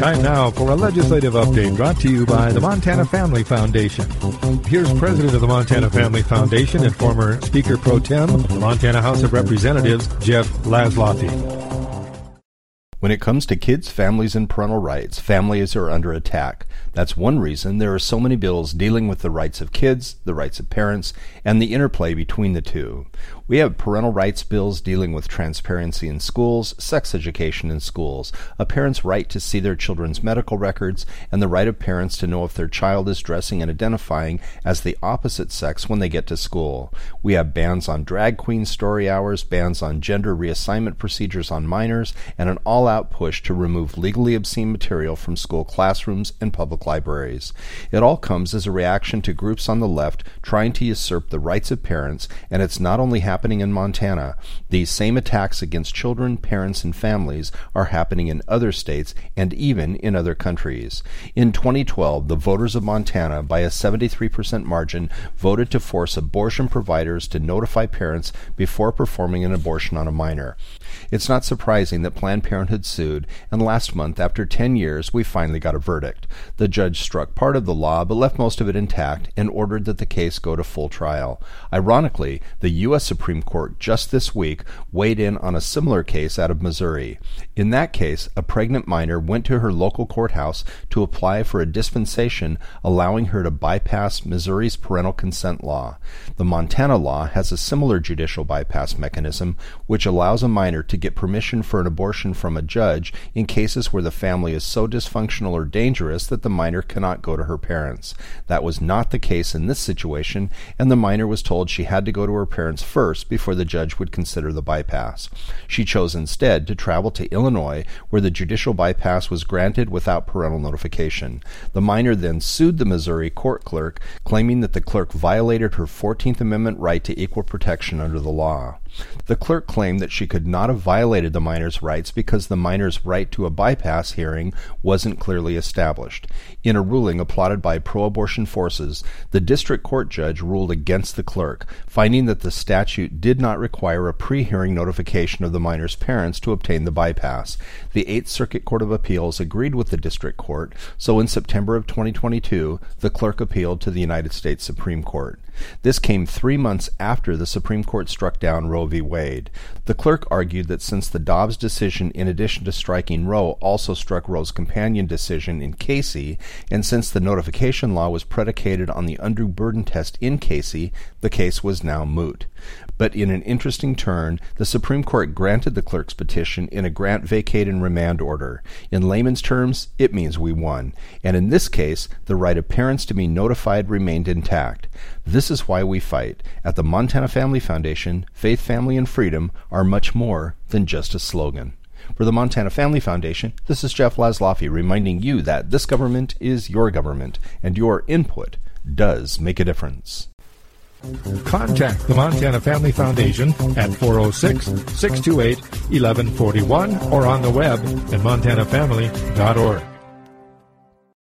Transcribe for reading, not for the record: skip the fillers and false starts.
Time now for a legislative update brought to you by the Montana Family Foundation. Here's President of the Montana Family Foundation and former Speaker Pro Tem, the Montana House of Representatives, Jeff Laszloffy. When it comes to kids, families, and parental rights, families are under attack. That's one reason there are so many bills dealing with the rights of kids, the rights of parents, and the interplay between the two. We have parental rights bills dealing with transparency in schools, sex education in schools, a parent's right to see their children's medical records, and the right of parents to know if their child is dressing and identifying as the opposite sex when they get to school. We have bans on drag queen story hours, bans on gender reassignment procedures on minors, and an all-out push to remove legally obscene material from school classrooms and public libraries. It all comes as a reaction to groups on the left trying to usurp the rights of parents, and it's not only happening in Montana. These same attacks against children, parents, and families are happening in other states and even in other countries. In 2012, the voters of Montana, by a 73% margin, voted to force abortion providers to notify parents before performing an abortion on a minor. It's not surprising that Planned Parenthood sued, and last month, after 10 years, we finally got a verdict. The judge struck part of the law but left most of it intact and ordered that the case go to full trial. Ironically, the U.S. Supreme Court just this week weighed in on a similar case out of Missouri. In that case, a pregnant minor went to her local courthouse to apply for a dispensation allowing her to bypass Missouri's parental consent law. The Montana law has a similar judicial bypass mechanism, which allows a minor to get permission for an abortion from a judge in cases where the family is so dysfunctional or dangerous that the minor cannot go to her parents. That was not the case in this situation, and the minor was told she had to go to her parents first before the judge would consider the bypass. She chose instead to travel to Illinois, where the judicial bypass was granted without parental notification. The minor then sued the Missouri court clerk, claiming that the clerk violated her 14th Amendment right to equal protection under the law. The clerk claimed that she could not have violated the minor's rights because the minor's right to a bypass hearing wasn't clearly established. In a ruling applauded by pro-abortion forces, the district court judge ruled against the clerk, finding that the statute did not require a pre-hearing notification of the minor's parents to obtain the bypass. The Eighth Circuit Court of Appeals agreed with the district court, so in September of 2022, the clerk appealed to the United States Supreme Court. This came 3 months after the Supreme Court struck down Roe v. Wade. The clerk argued that since the Dobbs decision, in addition to striking Roe, also struck Roe's companion decision in Casey, and since the notification law was predicated on the undue burden test in Casey, the case was now moot. But in an interesting turn, the Supreme Court granted the clerk's petition in a grant vacate and remand order. In layman's terms, it means we won. And in this case, the right of parents to be notified remained intact. This is why we fight. At the Montana Family Foundation, faith, family, and freedom are much more than just a slogan. For the Montana Family Foundation, this is Jeff Laszloffy reminding you that this government is your government, and your input does make a difference. Contact the Montana Family Foundation at 406-628-1141 or on the web at montanafamily.org.